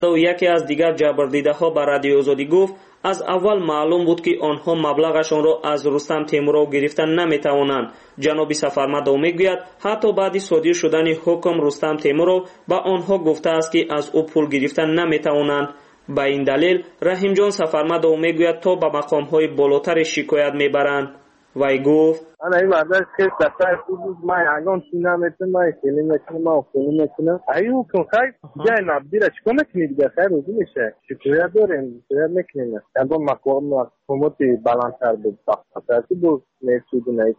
یکی از دیگر جبردیده‌ها به رادیو آزادی گفت از اول معلوم بود که آنها مبلغشان را از رستم تیمورов گرفتن نمیتوانند. جناب سفرمدار میگوید حتی بعد صادر شدن حکم رستم تیمورov به آنها گفته است که از او پول گرفتن نمیتوانند. به این دلیل رحیم جان سفرمدار میگوید تا به مقام‌های بالاتر شکایت میبرند. وی گفت انا این مردش که دفتر خود ما یگان چینا میتونم ما خیلی میتونم ما خیلی میتونم ایو کن خیر جای نبدیره چکار میکنی دیگه خیر روزی میشه شکایت داریم شکایت میکنیم یگان مقام حکومتی بلندتر بود ساخته بود میسود نیست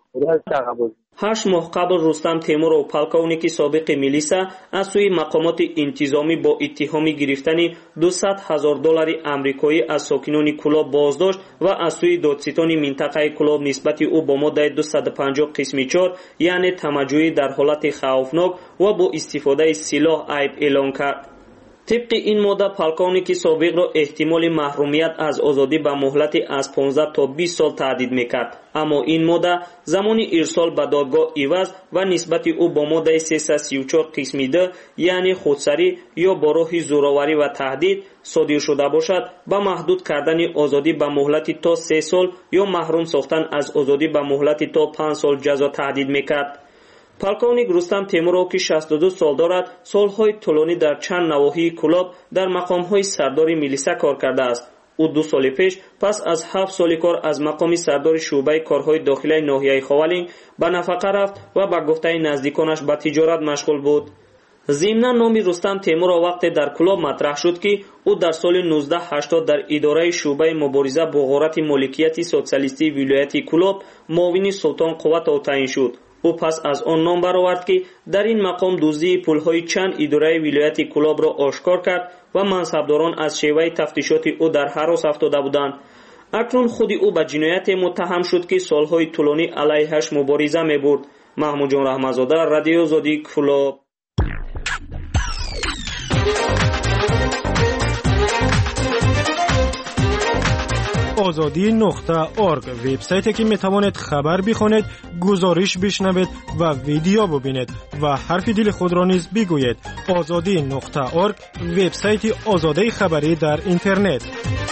8 ماه قبل رستم تیمورov پالکونیکی سابق میلیسا از سوی مقامات انتظامی با اتهام گرفتن $200,000 آمریکایی از ساکنان کلاب بازداشت و از سوی دادستان منطقه کلاب نسبت او با ماده 250 قسم 4 یعنی تمجوی در حالت خوفناک و با استفاده سلاح عیب اعلان کرد. طبق این ماده پالکونیکی سابق را احتمال محرومیت از آزادی به مهلت از 15 تا 20 سال تهدید میکرد. اما این ماده زمان ارسال به دادگاه عوض و نسبت او با ماده 334 قسم 2 یعنی خودسری یا با راه زورآوری و تهدید صادر شده باشد به محدود کردن آزادی به مهلت تا 3 سال یا محروم ساختن از آزادی به مهلت تا 5 سال جزا تهدید میکرد. پالکونیک رستم تیمورov که 62 سال دارد سالهای طولانی در چند نواحی کلاب در مقامهای سرداری میلیسا کار کرده است. او 2 سال پیش پس از 7 سال کار از مقام سردار شعبه کارهای داخلی ناحیه خوالینگ به نفقه رفت و به گفته نزدیکانش به تجارت مشغول بود. ضمناً نام رستم تیمورov وقتی در کلاب مطرح شد که او در سال 1980 در اداره شعبه مبارزه با غارت مالکیت سوسیالیستی ولایت کلاب معاون سلطان قوت تعیین شد. او پس از آن نام برآورد که در این مقام دزدی پولهای چند اداره ولایت کلاب را آشکار کرد و منصبداران از شیوه تفتیشات او در هراس افتاده بودند. اکنون خود او به جنایت متهم شد که سالهای طولانی علیهش مبارزه می‌برد. محمود جان رحمت‌زاده، رادیو آزادی کلاب. azadi.org وبسایتی که میتوانید خبر بخونید، گزارش بشنوید و ویدیو ببینید و حرف دل خود را نیز بگویید. azadi.org وبسایت آزادی خبری در اینترنت.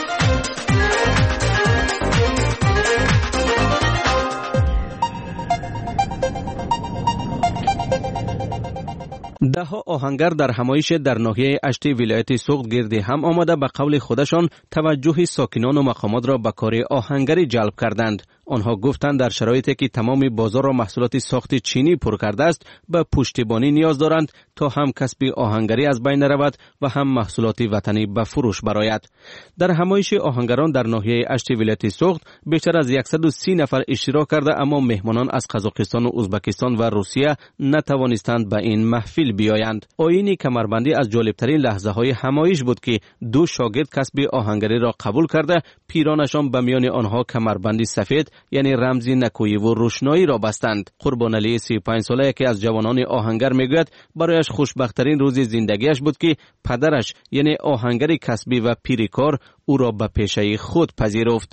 ده‌ها آهنگر در همایش در ناحیه اشت ولایت سوخت گرد هم آمده به قول خودشان توجه ساکنان و مقامات را به کار آهنگری جلب کردند. آنها گفتند در شرایطی که تمام بازار را محصولات ساخت چینی پر کرده است به پشتیبانی نیاز دارند تا هم کسب آهنگری از بین رود و هم محصولات وطنی به فروش برآید. در همایش آهنگران در ناحیه اشت ولایت سوخت بیشتر از 130 نفر اشتراک کرده، اما مهمانان از قزاقستان و ازبکستان و روسیه نتوانستند به این محفل بیایند. آیین کمربندی از جالبترین لحظه های همایش بود که 2 شاگرد کسب آهنگری را قبول کرده، پیرانشان به میان آنها کمربندی سفید یعنی رمز نکویی و روشنایی را بستند. قربان علی 35 ساله یکی از جوانان آهنگر میگوید برایش خوشبخت‌ترین روز زندگیش بود که پدرش یعنی آهنگر کسبی و پیریکار او را به پیشه خود پذیرفت.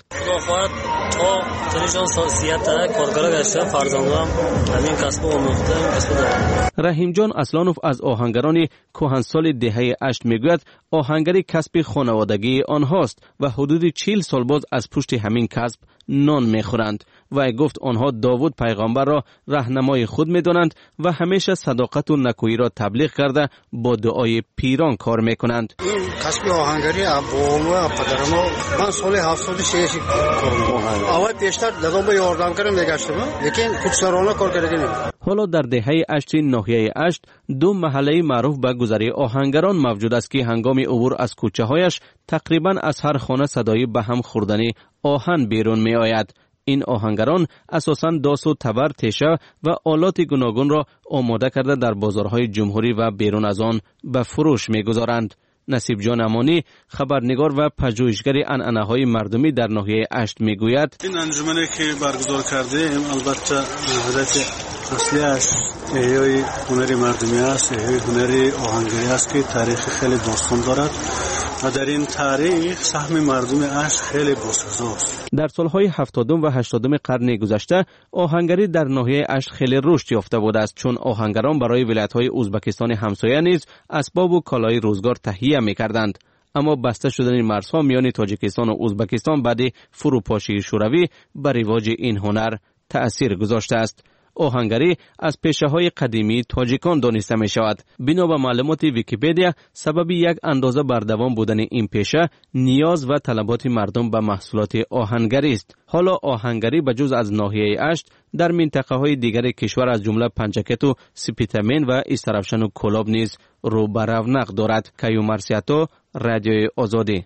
رحیم جان اسلانوف از آهنگران کهنسال دهه 8 میگوید آهنگری کسب خانوادگی آنهاست و حدود 40 سال باز از پشت همین کسب نان میخورند. و گفت آنها داوود پیغمبر را راهنمای خود میدانند و همیشه صداقت و نکویی را تبلیغ کرده با دعای پیران کار میکنند. این کسب آهنگری ابوام و پدرم من سال 76 اول پیشتر دادم یاردم کردم میگشتم، لیکن خودسرانه کار کردیم. حالا در دهه 8 ناحیه 8 2 محله معروف به گذری آهنگران موجود است که هنگام عبور از کوچه هایش تقریبا از هر خانه صدای به هم خوردن آهن بیرون می آید. این آهنگران اساساً داس و تبر، تیشه و آلات گوناگون را آماده کرده در بازارهای جمهوری و بیرون از آن به فروش می گذارند. نصیب جان امانی خبرنگار و پژوهشگر عنعنه‌های مردمی در ناحیه 8 میگوید این انجمنی که برگزار کرده ایم البته هدف اصلی است احیای هنر مردمی است، احیای هنر آهنگری است که تاریخ خیلی داستان دارد و در این تاریخ سهم مردم اشت خیلی باسزاست. در سالهای 70 و 80 قرن گذشته آهنگری در ناحیه اشت خیلی رشد یافته بوده است، چون آهنگران برای ولایت‌های ازبکستان همسایه نیز اسباب و کالای روزگار تهیه می‌کردند. اما بسته شدن مرزها میان تاجیکستان و ازبکستان بعد فروپاشی شوروی بر رواج این هنر تأثیر گذاشته است. آهنگری از پیشه‌های قدیمی تاجیکان دانسته می شود. بنا به معلومات ویکی‌پدیا، سبب یک اندازه بردوام بودن این پیشه نیاز و طلبات مردم به محصولات آهنگری است. حالا آهنگری به جز از ناحیه اشت در منطقه‌های دیگر کشور از جمله پنجکت و سپیتامین و استرابشن و کلاب نیز رو به رونق دارد. کیو مرسیاتو، رادیوی آزادی.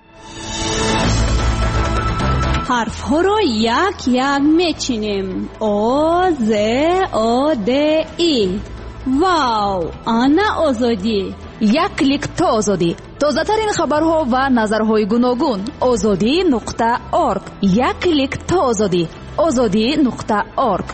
حرف ها را یک یک میچینیم. آ ز آ د ای. واو، انا آزادی. یک کلیک تا آزادی. تازه ترین خبرها و نظرهای گوناگون. azadi.org. یک کلیک تا آزادی. azadi.org.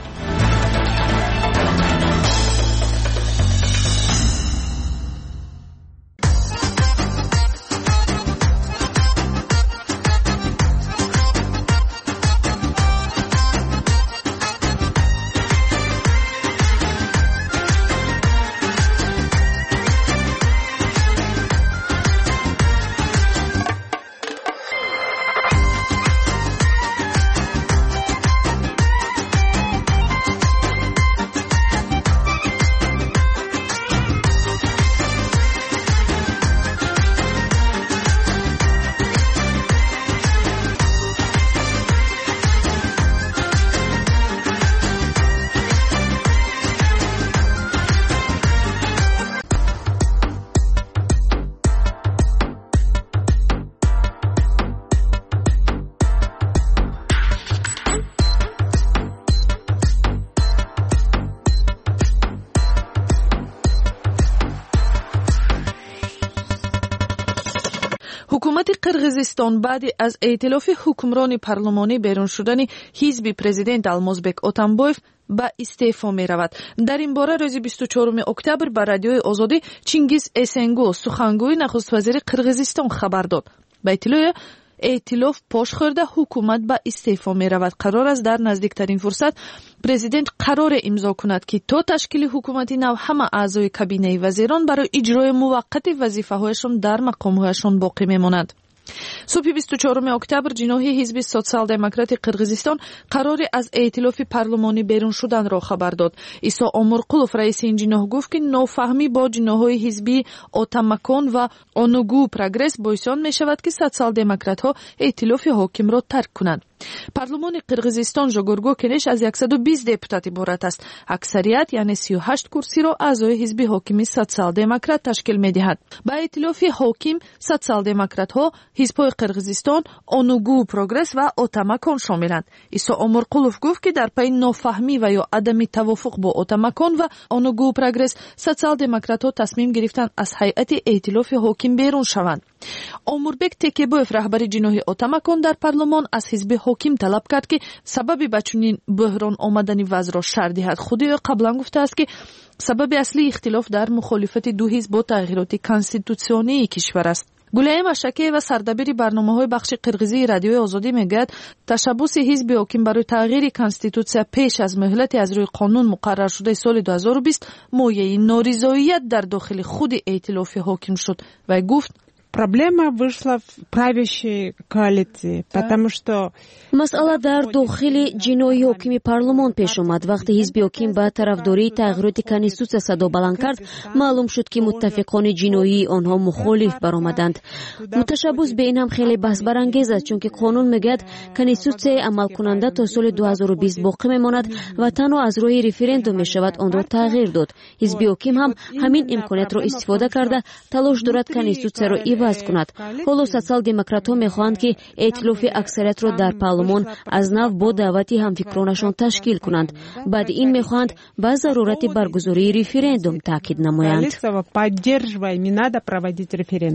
حکومت قرغیزستان بعد از ائتلاف حکمران پارلمانی بیرون شدن حزب پرزیدنت المازبек اتامبایف به استعفا می رود. در این باره روز 24 اکتبر به رادیوی آزادی چینگیز اسنگو سخنگوی نخست وزیر قرغیزستان خبر داد. به اطلاع ائتلاف پاش خورده حکومت به استعفا می رود. قرار است در نزدیکترین فرصت پرزیدنت قرار امضا کند که تا تشکیل حکومتی نو همه اعضای کابینه وزیران برای اجرای موقت وظیفه هایشان در مقام هایشان باقی می مانند. صبح 24 اکتبر جناحی حزب سوسیال دموکرات قرغیزستان قرار از ائتلاف پارلمانی بیرون شدن را خبر داد. عیسی امرقلوف رئیس این جناح گفت که نافهمی با جناح‌های حزبی اوتاماکون و اونوگو پروگرس باعث می شود که سوسیال دموکرات ها ائتلاف حاکم را ترک کنند. پارلمان قرغیزستان جگرگو کنش از 120 دپوتات عبارت است. اکثریت یعنی 38 کرسی را اعضای حزب حاکم سوسیال دموکرات تشکیل می‌دهد. با ائتلاف حاکم سوسیال دموکرات ها حزب‌های قرغیزستان، اونوگو پروگرس و اوتاماکون شاملند. عیسی امرقلوف گفت که در پی نافهمی و یا عدم توافق با اوتاماکون و اونوگو پروگرس سوسیال دموکرات ها تصمیم گرفتند از هیئت ائتلاف حاکم بیرون شوند. اموربек تکیبوف رهبر جناحی اوتاماکون در پارلمان از حزب حاکم طلب کرد که سبب به چنین بحران آمدن وضع را شرح دهد. خود او قبلا گفته است که سبب اصلی اختلاف در مخالفت دو حزب با تغییرات کانستیتوسیونی کشور است. گلای مشکی و سردبیر برنامه‌های بخش قرغیزی رادیوی آزادی میگوید تشبث حزب حاکم برای تغییر کانستیتوسیا پیش از مهلت از روی قانون مقرر شده سال 2020 مایه نارضایت در داخل خود ائتلاف حاکم شد و گفت Проблема вышла в правящей коалиции, потому что مسئله در داخل جناحی حاکم پارلمان پیش آمد. وقتی حزب حاکم با طرفداری تغییرات کانستیتوسیا صدا بلند کرد، معلوم شد که متفقان جناحی آنها مخالف برآمدند. متشبث به این هم خیلی بحث برانگیز است، چون که قانون میگوید کانستیتوسیا عمل کننده تا سال 2020 باقی میماند و تنها از روی رفراندوم میشود آن را تغییر داد. حزب حاکم هم همین امکانات را استفاده کرده تلاش دارد کانستیتوسیا را عوض کند. حالا سوسیال دموکرات‌ها میخواهند که ائتلاف اکثریت را در پارلمان از نو با دعوت همفکرانشان تشکیل کنند. بعد این میخواهند با ضرورت برگزاری رفراندوم تاکید نمایند.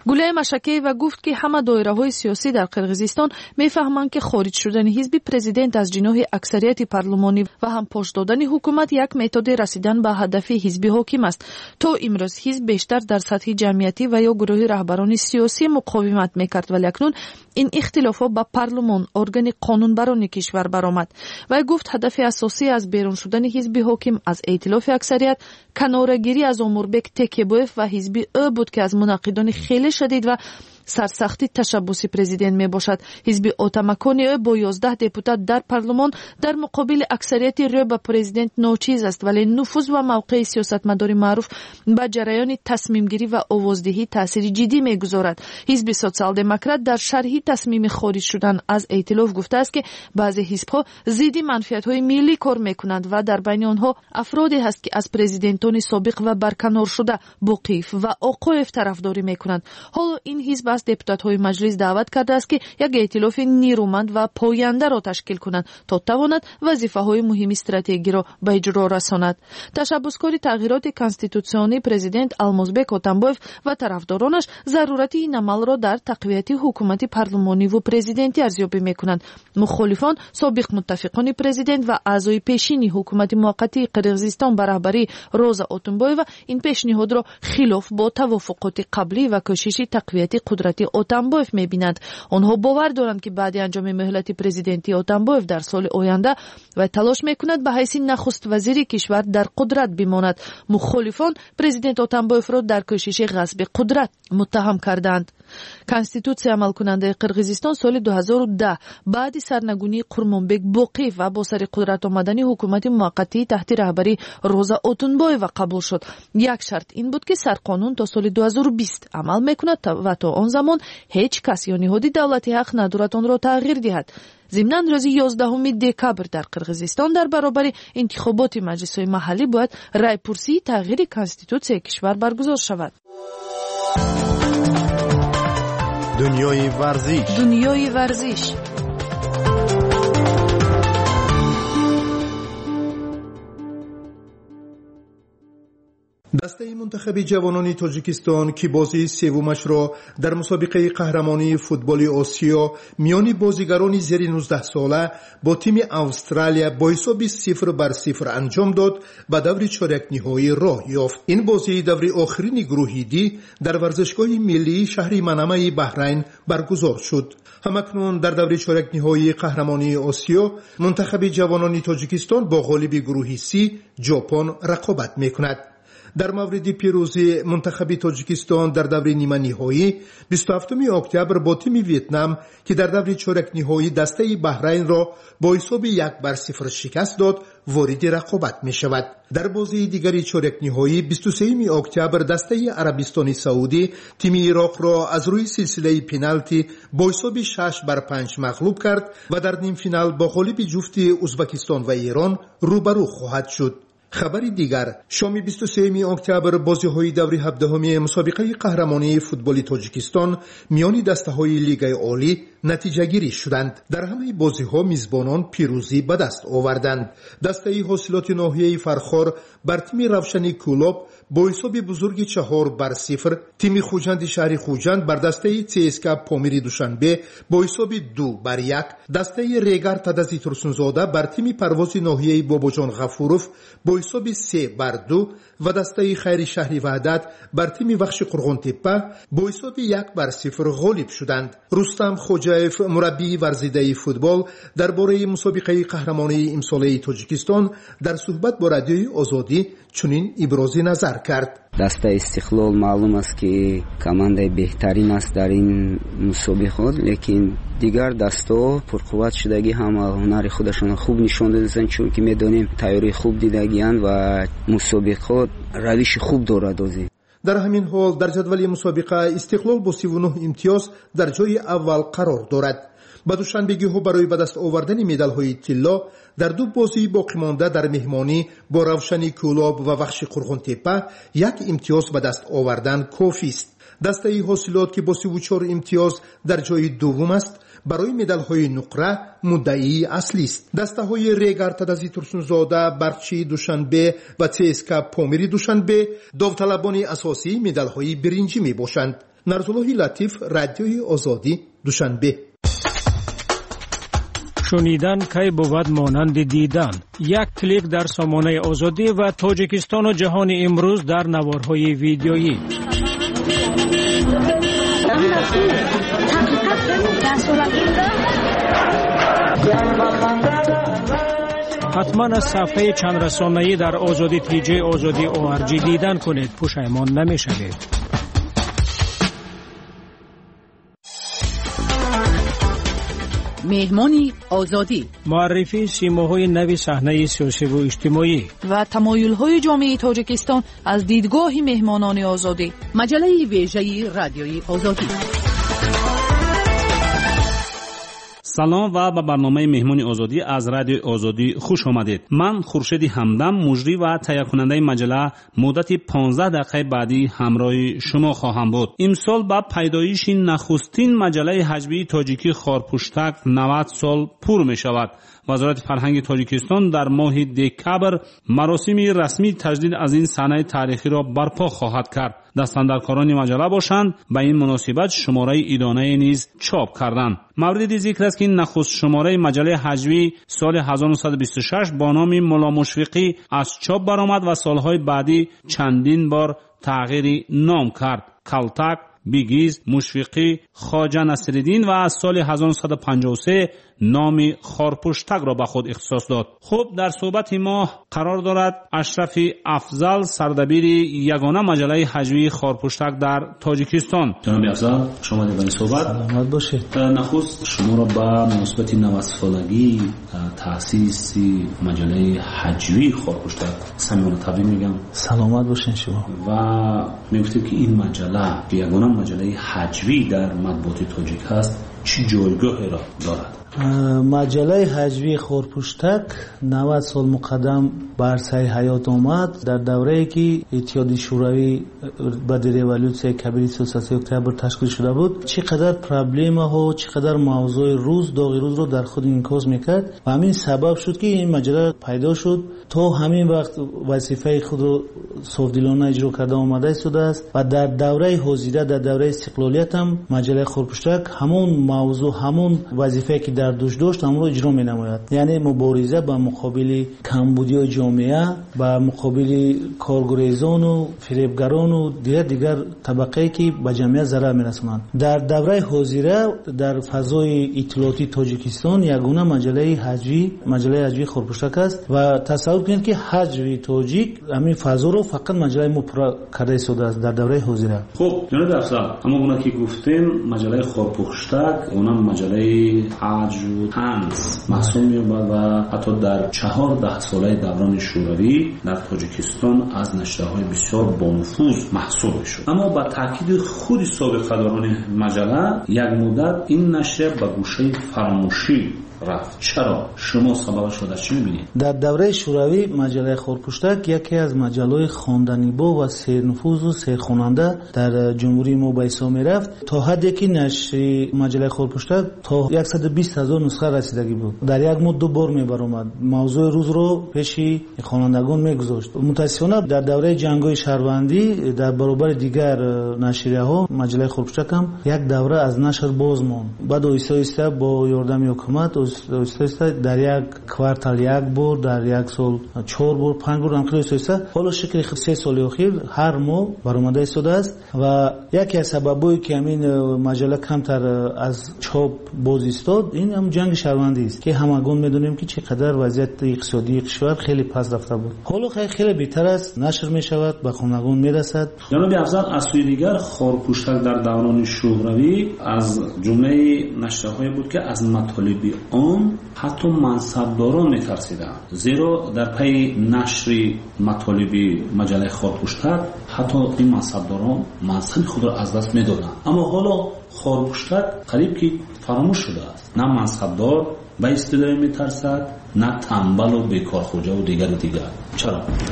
گوله مشکی‌وا گفت که همه دایره‌های سیاسی در قرقیزستان می‌فهمند که خارج شدن حزب پرزیدنت از جناح اکثریت پارلمانی و هم پشت دادن حکومت یک متد رسیدن به هدف حزب حاکم است. تا امروز حزب بیشتر در سطح جمعیتی و یا گروه رهبران سیاسی مقاومت می‌کرد، ولی اکنون این اختلافات با پارلمان، ارگان قانونبران کشور برآمد. و گفت هدف اساسی از بیرون شدن حزب حاکم از ائتلاف اکثریت کناره‌گیری از اموربک تکیه‌بایف و حزب او بود که از مناقضان خیلی شدید و سرسختی تشبوسی پرزیدنت می باشد. حزب اوتمکانی او با 11 دپوتات در پارلمان در مقابل اکثریت رو به پرزیدنت ناچیز است، ولی نفوذ و موقع سیاستمدار معروف به جریان تصمیم گیری و آوازدهی تاثیر جدی می گذارد. حزب سوسیال دموکرات در شرح تصمیم خارج شدن از ائتلاف گفته است که بعضی حزب‌ها ضد منفعت‌های ملی کار می‌کنند و در بین آنها افرادی هست که از پرزیدنتان سابق و برکنار شده با قیف و اوقاف طرفداری می‌کنند. حالا این حزب از دپوتات‌های مجلس دعوت کرده است که یک ائتلاف نیرومند و پاینده را تشکیل کنند تا تواند وظیفه‌های مهم استراتژی را به اجرا رساند. تشبسکاری تغییرات کانستیتوسیونی پرزیدنت المازبек اتامبایف و طرفدارانش ضرورت این عمل را در تقویت حکومت پارلمانی و پرزیدنتی ارزیابی می‌کنند. مخالفان سابق متفقان پرزیدنت و اعضای پیشین حکومت موقتی قرقیزستان به رهبری روزا اتامبایووا این پیشنهاد را خلاف با توافقات قبلی و کوشش تقویت قدرت اتامبایف می‌بینند. آنها باور دارند که بعد انجام مهلت پرزیدنتی اتامبایف در سال آینده و تلاش می‌کند به حیث نخست وزیر کشور در قدرت بماند. مخالفان پرزیدنت اتامبایف را در کوشش غصب قدرت متهم کردند. کنستیتوسیای عمل کننده قرقیزستان سال 2010 بعد سرنگونی قورمانبек باقی و با سر قدرت آمدن حکومت موقتی تحت رهبری روزا اتامبایووا قبول شد. یک شرط این بود که سرقانون تا سال 2020 عمل میکند و تا آن زمان هیچ کس یا نهاد دولتی حق ندارد آن را تغییر دهد. ضمناً روز 11 دکبر در قرقیزستان در برابر انتخابات مجلس‌های محلی باید رایپرسی تغییر کنستیتوسیای کشور برگزار شود. دنیای ورزش. دسته منتخب جوانان تاجیکستان که بازی سومش را در مسابقه قهرمانی فوتبال آسیا میان بازیگران زیر 19 ساله با تیم استرالیا با حساب 0-0 انجام داد و دور چهارک نهایی راه یافت. این بازی دور آخرین گروهی دی در ورزشگاه ملی شهر منامه بحرین برگزار شد. همکنون در دور چهارک نهایی قهرمانی آسیا منتخب جوانان تاجیکستان با غالب گروه سی ژاپن رقابت میکند. در مورد پیروزی منتخب تاجیکستان در دور نیمه نهایی 27 اکتبر با تیم ویتنام که در دور چهارک نهایی دسته بحرین را با حساب 1-0 شکست داد وارد رقابت می شود. در بازی دیگری چهارک نهایی 23 اکتبر دسته عربستان سعودی تیم عراق را از روی سلسله پنالتی با حساب 6-5 مغلوب کرد و در نیم فینال با غالب جفت ازبکستان و ایران روبرو خواهد شد. خبر دیگر شام 23 اکتبر بازی‌های دور 17 مسابقه قهرمانی فوتبال تاجیکستان میان دسته‌های لیگ عالی نتیجه گیری شدند. در همه بازی‌ها میزبانان پیروزی به دست آوردند. دسته حاصلات ناحیه فرخار بر تیم روشنی کولاب با حساب بزرگ 4-0، تیم خوجند شهر خوجند بر دسته CSKA پامیر دوشنبه با حساب 2-1، دسته ریگر تدزی ترسونزاده بر تیم پرواز ناحیه باباجان غفوروف با حساب 3-2 و دسته خیر شهری وحدت بر تیم وخش قرغون تپه با حساب 1-0 غالب شدند. رستم خوجایف مربی ورزیده فوتبال درباره مسابقه قهرمانی امساله تاجیکستان در صحبت با رادیوی آزادی چنین ابراز نظر کرد. دسته استقلال معلوم است که کمانده بهترین است در این مسابقات، لیکن دیگر دسته پرقوت شدگی هم هنر خودشان خوب نشان دادند، چون که میدانیم تیاری خوب دیدگیان و مسابقات روش خوب دارد. در همین حال در جدول مسابقه استقلال با 39 امتیاز در جای اول قرار دارد. با دوشنبگی ها برای به دست آوردن مدال های طلا در دو بازی باقی مانده در مهمانی با روشنی کولاب و وخش قرغون تپه 1 امتیاز به دست آوردن کافی است. دسته حاصلات که با 34 امتیاز در جای دوم است برای مدال های نقره مدعی اصلی است. دسته های ریگر تدزی ترسونزاده، برچی دوشنبه و CSKA پامیر دوشنبه داوطلبان اساسی مدال های برنجی می باشند. نرزالله لطیف، رادیوی آزادی، دوشنبه. شنیدن کی بود مانند دیدن. یک کلیک در سامانه آزادی و تاجیکستان و جهان امروز در نوارهای ویدیویی. حتما از صفحه چند رسانه‌ای در آزادی تیجی آزادی ORG دیدن کنید، پشیمان نمی‌شوید. مهمانی آزادی، معرفی سیماهای نوی صحنه سیاسی و اجتماعی و تمایل‌های جامعه تاجیکستان از دیدگاه مهمانان آزادی. مجله ویژه رادیوی آزادی. سلام و به برنامه مهمانی آزادی از رادیو آزادی خوش آمدید. من خورشید همدم، مجری و تهیه کننده مجله، مدت 15 دقیقه بعدی همراه شما خواهم بود. امسال با پیدایش نخستین مجله حجوی تاجیکی خارپوشتک 90 سال پر می شود. وزارت فرهنگ تاجیکستان در ماه دکبر مراسم رسمی تجدید از این صحنه تاریخی را برپا خواهد کرد. دستاندرکاران مجله باشند به این مناسبت شماره ایدانه نیز چاپ کردند. مورد ذکر است که نخست شماره مجله حجوی سال 1926 با نام مولا مشفقی از چاپ برآمد و سالهای بعدی چندین بار تغییر نام کرد. کلتک، بیگیز، مشفقی، خواجه نصرالدین و از سال 1953 نام خارپوشتک را به خود اختصاص داد. خب در صحبت ما قرار دارد اشرف افضل، سردبیر یگانه مجله حجوی خارپوشتک در تاجیکستان. جناب افضل، شما در این صحبت سلامت باشید. نخست شما را به مناسبت 90 سالگی تأسیس مجله حجوی خارپوشتک صمیمانه تبریک میگم. سلامت باشین شما. و میگفتیم که این مجله یگانه مجله حجوی در مطبوعات تاجیک هست، چه جایگاهی را دارد؟ مجله حجوی خارپوشتک 90 سال مقدم به عرصه حیات آمد در دوره‌ای که اتحادیه شوروی بعد ریولوسیون کبیر 23 اکتبر تشکیل شده بود. چقدر پرابلم ها، چقدر موضوع روز داغ روز رو در خود انعکاس میکرد و همین سبب شد که این مجله پیدا شد. تا همین وقت وظیفه خود رو صافدلانه اجرا کرده آمده شده است و در دوره حاضره، در دوره استقلالیت هم مجله خارپوشتک همون موضوع، همون وظیفه که در دوش داشت هم رو اجرا می نماید. یعنی مبارزه با مقابل کمبودی جامعه، با مقابل کارگریزان و فریبگران و دیگر طبقه که به جامعه ضرر می رسانند. در دوره حاضره در فضای اطلاعاتی تاجیکستان یگانه مجله حجوی خارپوشتک است و تصور کنید که حجوی تاجیک همین فضا رو فقط مجله مپرا کرده شده است در دوره حاضره. خب جناب افضل، اما اون که گفتیم مجله خارپوشتک اونم مجله حج و طنز محسوب می‌شود و حتی در 14 ساله دوران شوروی در تاجیکستان از نشریه‌های بسیار بانفوذ محسوب می‌شد. اما با تاکید خود سابقه‌داران مجله یک مدت این نشریه به گوشه فراموشی رفت. چرا؟ شما سببش رو در چی می‌بینید؟ در دوره شوروی مجله خارپوشتک یکی از مجله‌های خواندنی با و سرنفوذ و سرخواننده در جمهوری ما به حساب می‌رفت تا حدی که نشر مجله خارپوشتک تا 120,000 نسخه رسیدگی بود. در یک ماه 2 بار می‌برآمد. موضوع روز رو پیش خوانندگان می‌گذاشت. متأسفانه در دوره جنگ‌های شهروندی در برابر دیگر نشریه‌ها مجله خارپوشتک هم یک دوره از نشر باز ماند. بعد آهسته با یاردم حکومت در یک کوارتال یک بار، در یک سال 4 بار 5 بار هم خیلی حالا شکل 3 سال اخیر هر ماه برآمده شده است و یکی از سببایی که همین مجله کمتر از چاپ باز ایستاد این هم جنگ شهروندی است که همگان میدونیم که چقدر وضعیت اقتصادی کشور خیلی پس رفته بود. حالا خیلی بهتر است، نشر می شود، به خوانندگان میرسد. جناب افضل، از سوی دیگر خارپوشتک در دوران شوروی از جمله نشریه‌هایی بود که از مطالب آن حتی منصبداران میترسیدند، زیرا در پی نشر مطالب مجله خارپوشتک حتی این منصبداران منصب خود را از دست میدادند. اما حالا خارپوشتک قریب که فراموش شده است. نه منصبدار به استدلال میترسد، نه تنبل و بیکارخوجه و دیگر. چرا؟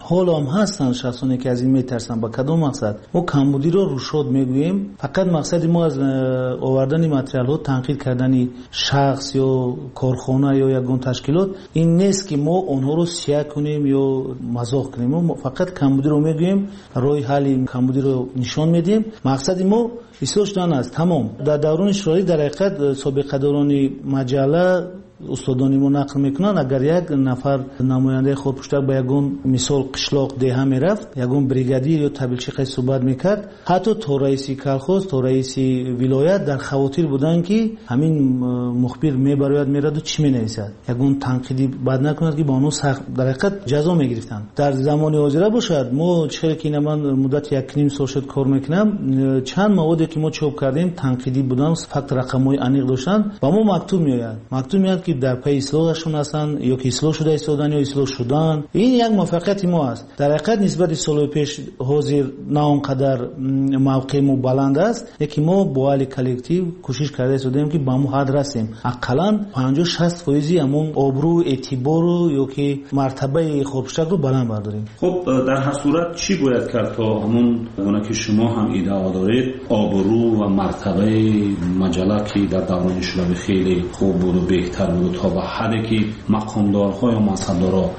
حالا هم هستن شخصانی که از این میترسن. با کدام مقصد؟ ما کمبودی رو روشاد میگوییم. فقط مقصد ما از آوردن متریال ها تنقید کردن شخص یا کارخانه یا یگان تشکیلات این نیست که ما اونها رو سیاه کنیم یا مزاح کنیم. ما فقط کمبودی رو میگوییم، راه حل کمبودی رو نشان میدیم. مقصد ما اصلاح شدن است. تمام در دوران شوروی در حقیقت سابقه دوران مجله استادانی ما نقل میکنن اگر یک نفر نماینده خودپوشتک به یگون مثال قشلاق ده میرفت، یگون بریگادیر یا تبلیغ صحبت میکرد، حتی تو رئیس کلخوز تو رئیس ولایت در خواطر بودن که همین مخبر میبراید میرد و چی مینویسد، یگون تنقیدی بد نکند که با اونو سخت در حقیقت جزا میگرفتن. در زمان حاضر باشد ما چرا که من مدت 1.5 سال شد کار میکنم، چند موادی که ما چاپ کردیم تنقیدی بودن، فقط رقمای انیق داشتن و ما مکتوب میاد که در پی اصلاحشون هستن یا که اصلاح شده ایستادن یا اصلاح شدن. این یک موفقیت ما است. در حقیقت نسبت سال پیش حاضر نه اونقدر موقع ما بلند است، یکی ما با حال کلکتیو کوشش کرده ایستادیم که با ما حد رسیم حداقل 50-60% همون آبرو اعتبار یا که مرتبه خودپوشتک رو بلند برداریم. خب در هر صورت چی باید کرد تا همون گونه که شما هم ایده دارید آبرو و مرتبه مجله که در دوران شوروی خیلی خوب بود و بهتر بود تا به حدی که مقامدارها یا منصبدارا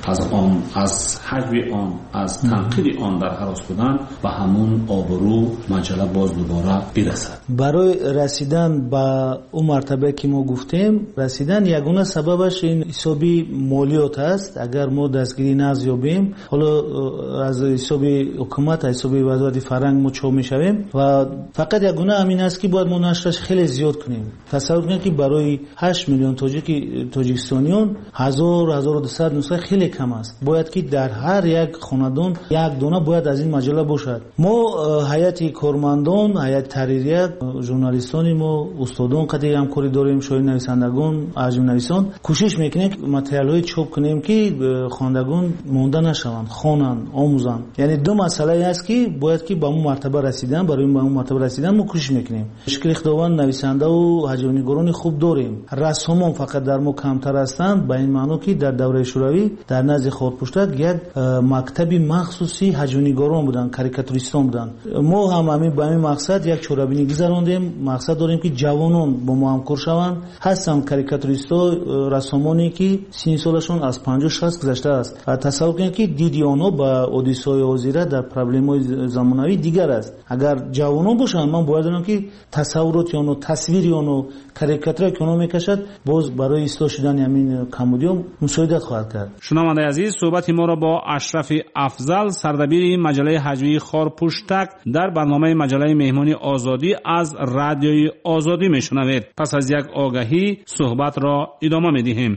از حجم آن از تنقید آن در هراس بودن و همون آبرو مجله باز دوباره برسد. برای رسیدن به اون مرتبه که ما گفتیم رسیدن یگونه سببش این حسابی مالیات است. اگر ما دستگیری نزیابیم حالا از حساب حکومت حساب وزارت فرهنگ ما چو میشویم و فقط یگونه همین است که باید ما نشرش خیلی زیاد کنیم. تصور کنید که برای 8 میلیون تاجیکستانیان 1000-1200 نسخه خیلی کم است. باید که در هر یک خاندان یک دونه باید از این مجله باشد. ما هیئت کارمندان، هیئت تحریریه، ژورنالیستان ما، استادان قطعی همکاری داریم، شاید نویسندگان، عجم نویسان کوشش میکنیم متریال‌های چاپ کنیم که خوانندگان مونده نشوند، خوانند، آموزند. یعنی دو مسئله است که باید که به اون مرتبه رسیدن، برای اون مرتبه رسیدن ما کوشش میکنیم. مشکل خداوند نویسنده و هجونیگران خوب داریم. رسومان فقط در ما کمتر هستند، به این معنی که در دوره شوروی در نزد خودپوشتک یک مکتبی مخصوصی هجونیگران بودن، کاریکاتوریستان بودن. ما هم همین به این مقصد یک چورابینی گذراندیم. مقصد داریم که جوانان با ما همکار شوند. هستن کاریکاتوریستا، رسامانی که سن سالشون از 50-60 گذشته است. تصور کنید که دیدی آنها با اودیسای حاضره در پرابلم‌های زمانوی دیگر است. اگر جوانان باشن من باید دارم که تصورات یا تصویری اونو کاریکاتور که اونو میکشد باز برای اصلاح شدن همین کمبودیوم مساعدت خواهد کرد. شنونده عزیز، صحبت ما را با اشرف افضل سردبیر مجله هجوی خارپوشتک در برنامه مجله مهمانی آزادی از رادیوی آزادی میشنوید. پس از یک آگهی صحبت را ادامه میدهیم.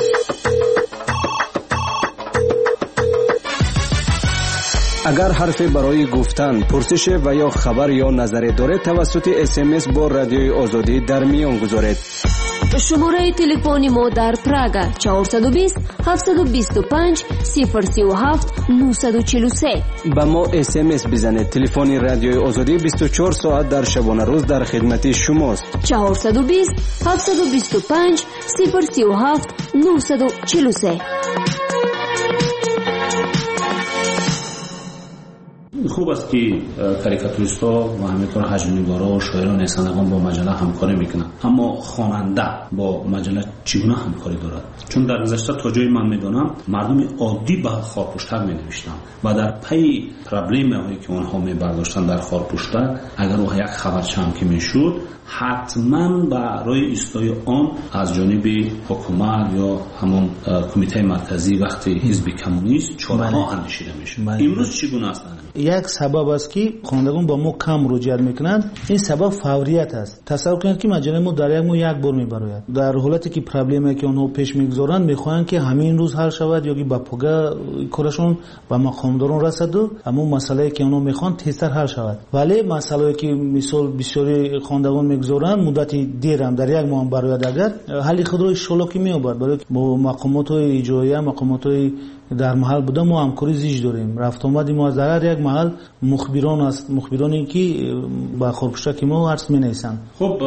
اگر حرفی برای گفتن، پرسش و یا خبر یا نظری دارید توسط SMS با رادیوی آزادی در میان گذارید. شماره تلفنی ما در پراگ 420 725 037 943. با ما SMS بزنید. تلفن رادیوی آزادی 24 ساعت در شبانه روز در خدمت شماست. 420 725 037 943. خوب است که کاریکاتوریست‌ها و همینطور هجونیگارا و شاعران نویسندگان با مجله همکاری میکنند، اما خواننده با مجله چگونه همکاری دارد؟ چون در گذشته تا جایی من میدونم مردم عادی به خارپوشتک مینوشتند و در پی پرابلم‌هایی که آنها میبرداشتن در خارپوشتک اگر او یک خبرچه هم که میشد حتما برای ایستای آن از جانب حکومت یا همون کمیته مرکزی وقتی حزب کمونیست چاره‌ها اندیشیده میشه. امروز چگونه است؟ یک سبب است که خوانندگان با ما کم رجوع میکنند. این سبب فوریت است. تصور کنید که مجله ما در یک بار میبراید. در حالتی که پرابلمی که اونها پیش میگذارند میخواهند که همین روز حل شود یا که با پوگا کارشون و مقامداران رسد و همون مسئله که اونها میخوان تیزتر حل شود. ولی مسئله که مثال بسیاری خوانندگان میگذارند مدتی دیر هم در یک ماه براید اگر حل خود رو شلوغی میآورد. برای با مقامات اجرایی مقامات در محل بوده ما همکاری زیج داریم. رفت آمدی ما در هر یک محل مخبران است، مخبرانی که با خارپوشتک ما عرض می نیستند. خب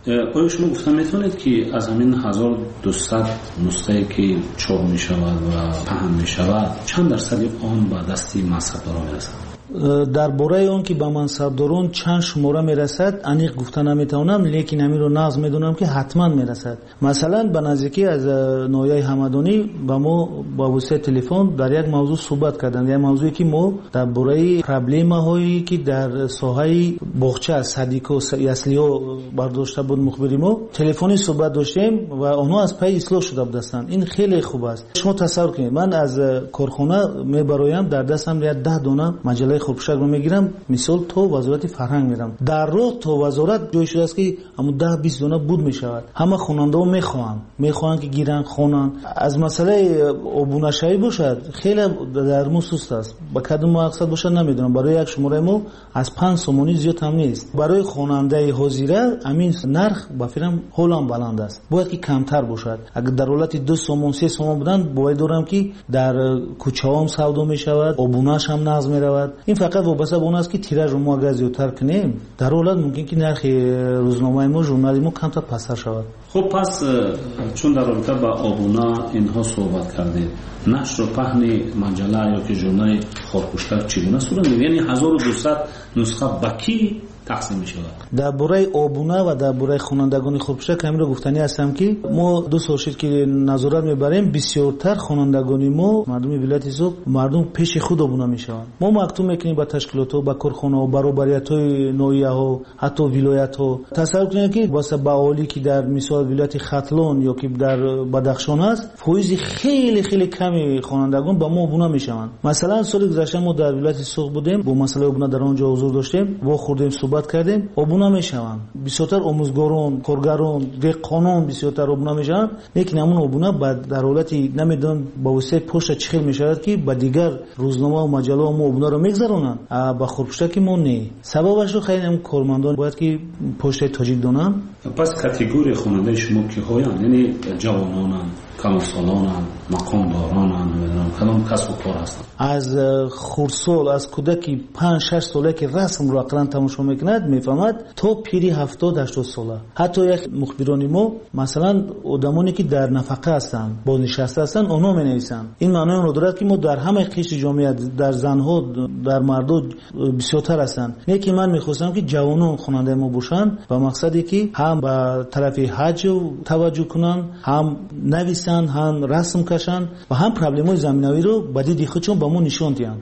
آیا شما گفتم میتونید که از همین 1200 نسخه که چاپ می شود و پهن می شود چند درصدی آن به دستی مصرفداران میرسد؟ درباره اون که به منصبداران چند شماره میرسد انیق گفتن نمیتونم، لیکن همین رو نظم میدونم که حتما میرسد. مثلا به نزدیکی از نویای همدانی با ما با واسطه تلفن در یک موضوع صحبت کردند، یک موضوعی که ما درباره پرابلم هایی که در ساحه باغچه صدیق و اصلیو برداشته بود مخبری ما تلفنی صحبت داشتیم و اونها از پای اصلاح شده بودند. این خیلی خوب است. شما تصور کنید من از کارخانه میبرایم در دستم 10 دانه مجله خورپوشک رو میگیرم، مثال تو وزارت فرهنگ میرم، در راه تو وزارت جای شده است که همون 10-20 دانه بود میشود. همه خواننده ها میخوان که گیرن خوانن. از مسئله عبونشایی باشد خیلی در موسوس است، با کدوم مقصد باشد نمیدونم. برای یک شماره ما از 5 سومونی زیاد هم نیست. برای خواننده حاضره همین نرخ با فکرم هولم بلند است، باید که کمتر باشد. اگر در حالت 2 سومون 3 سومون بودن باید دارم که در کوچه هم سودا میشود، عبونش هم نظم میرود. این فقط وابسته به اون است که تیراژ رو ما اگر زیادتر کنیم در حالت ممکن که نرخ روزنامه ما ژورنال ما کمتر پستر شود. خب پس چون در رابطه با آبونا اینها صحبت کردید، نشر و پهن مجله یا که ژورنال خورپوشک چگونه صورت میگیرد؟ یعنی 1200 نسخه با کی تقسیم می شود؟ درباره آبونه و درباره خوانندگان خورپوشک همین رو گفتنی هستم که ما 2 سال شد که نظارت میبریم، بسیارتر خوانندگان ما مردم ولایت زوب مردم پیش خود آبونه میشوند. ما مکتوب میکنیم با تشکیلات و با کارخانه و برابریت های نوعیه ها حتی ولایت ها. تصور کنید که واسه باولی که در مثال ولایت ختلون یا که در بدخشان است فایز خیلی خیلی کمی خوانندگان با ما آبونه میشوند. مثلا سال گذشته ما در ولایت سوق بودیم، با مسئله آبونه در آنجا حضور داشتیم و خوردیم صحبت کردیم. آبونه میشوند بسیارتر آموزگاران، کارگران، دهقانان بسیارتر آبونه میشوند، لیکن همون آبونه در حالتی نمیدون با واسطه پشت چخیل میشود که با دیگر روزنامه و مجله ما آبونه رو میگذرونن، با خورپوشک ما نه. سببش رو خیلی هم کارمندان باید که پشت تاجیک دونن. پس کاتگوری خواننده شما که هایند؟ یعنی جوانان، کمالسالان، مقامداران، نمیدونم کدام کسب و کار هستند؟ از خردسال، از کودکی 5-6 ساله که رسم رو اقلا تماشا میکند میفهمد تا پیری 70-80 ساله. حتی یک مخبرانی ما مثلا آدمانی که در نفقه هستند بازنشسته هستند اونا مینویسند. این معنی اون رو دارد که ما در همه قشر جامعه در زنها در مردان بسیارتر هستند. یکی من میخواستم که جوانان خواننده ما باشند با مقصدی که هم به طرف حج توجه کنن، هم نویسن، هم رسم کشن و هم پرابلم‌های زمینوی رو به دید خودشون به ما نشون دهند.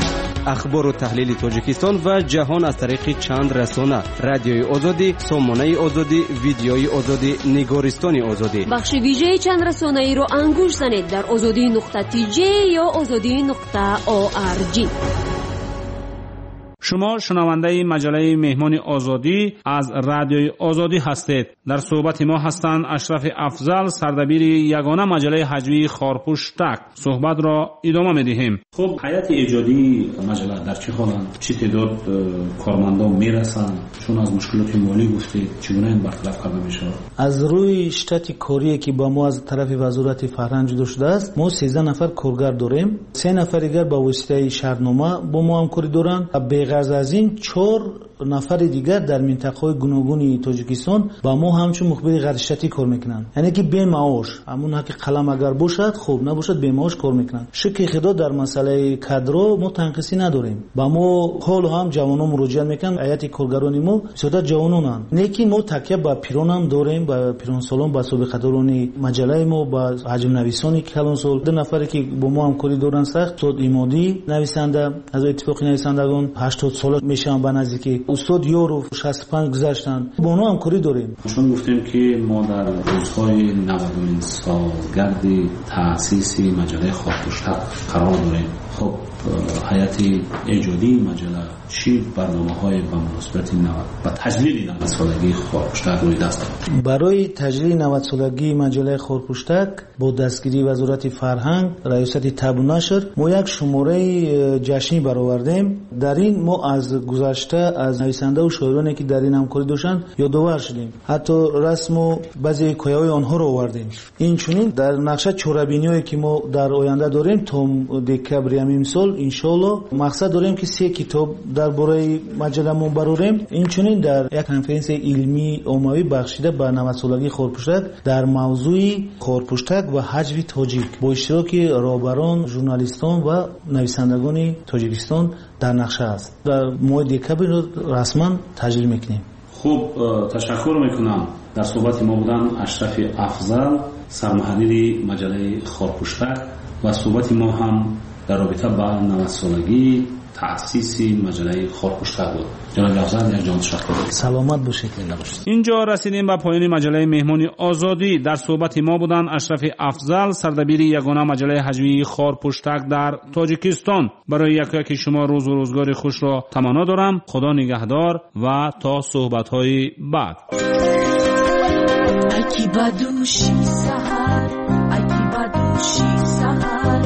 اخبار و تحلیل تاجیکستان و جهان از طریق چند رسانه: رادیوی آزادی، سامانه آزادی، ویدیوی آزادی، نگارستان آزادی. بخش ویژه چند رسانه‌ای رو انگوش زنید در azadi.tj یا azadi.org. شما شنونده مجله مهمان آزادی از رادیوی آزادی هستید. در صحبت ما هستند اشرف افضل، سردبیر یگانه مجله هجوی خورپوشک. صحبت را ادامه می‌دهیم. خب هیئت ایجادی مجله در چه حالند؟ چه تعداد کارمندان میرسند؟ چون از مشکلات مالی گفتید، چگونه این برطرف کرده میشه؟ از روی شتات کاری که با ما از طرف وزارت فرهنگ جدا شده است، ما 13 نفر کارگر داریم. 3 نفر دیگر با واسطه شرطنامه با ما همکاری دارند. غرض از این 4 نفر دیگر در منطقه‌های گوناگون تاجیکستان با ما همچون مخبر غرشتی کار میکنن، یعنی که به معاش، همون حق قلم اگر باشد خوب نباشد به معاش کار میکنن. شکی خدا در مسئله کادر ما تنقیصی نداریم. با ما حال هم جوانان مراجعه میکنن. هیئت کارگران ما بسیار جوانان، لیکن ما تکیه با پیران هم داریم، با پیران سالان، با سابقه‌داران مجله ما، با حجم نویسانی که کلان سال 2 نفری که با ما همکاری دارن سخت تو ایمادی نویسنده از اتفاقی نویسندگان 80 سال میشن به نزدیکی استاد یورو 65 گذشتن. با اونها همکاری داریم. چون گفتیم که ما در روزهای 90 سالگرد تأسیس مجله خورپوشک قرار داریم. خب هیئت ایجادی مجله چی برنامه‌های به مناسبت 90 و تجلیل 90 سالگی خورپوشک روی دست دارد؟ برای تجلیل 90 سالگی مجله خورپوشک با دستگیری وزارت فرهنگ، ریاست تب و نشر ما یک شماره جشنی برآوردیم. در این ما از گذشته از نویسنده و شاعرانی که در این همکاری داشتند یادآور شدیم. حتی رسم و بعضی حکایه‌های آنها رو آوردیم. این چنین در نقشه چوربینی‌ای که ما در آینده داریم تا دکبر ҳамин сол иншоалло мақсад дорем ки 3 китоб дар бораи маҷалламон барорем. инчунин дар як конференсияи илмии оммавӣ бахшида ба 90-солагии хорпуштак дар мавзӯи хорпуштак ва ҳаҷви тоҷик бо иштироки роҳбарон, журналистон ва нависандагони Тоҷикистон дар нақша аст. дар моҳи декабр расман таҷлил мекунем. хуб, ташаккур мекунам. дар суҳбати мо буданд Ашрафи Афзал, сармуҳаррири маҷаллаи Хорпуштак, ва суҳбати мо ҳам дар робита ба 90-солагии таъсиси маҷаллаи Хорпуштак буд. ҷаноби Афзал, якҷон ташаккур. саломат бошед. инҷо расидем ба поёни маҷаллаи Меҳмони озодӣ. дар суҳбати мо буданд Ашрафи Афзал, сардабири ягона маҷаллаи ҳаҷвии Хорпуштак дар Тоҷикистон. барои якяки шумо рӯзу рӯзгори хушро таманно дорам. худо нигаҳдор ва то суҳбатҳои баъд. Ай ки ба дӯши саҳар, ай ки ба дӯши саҳар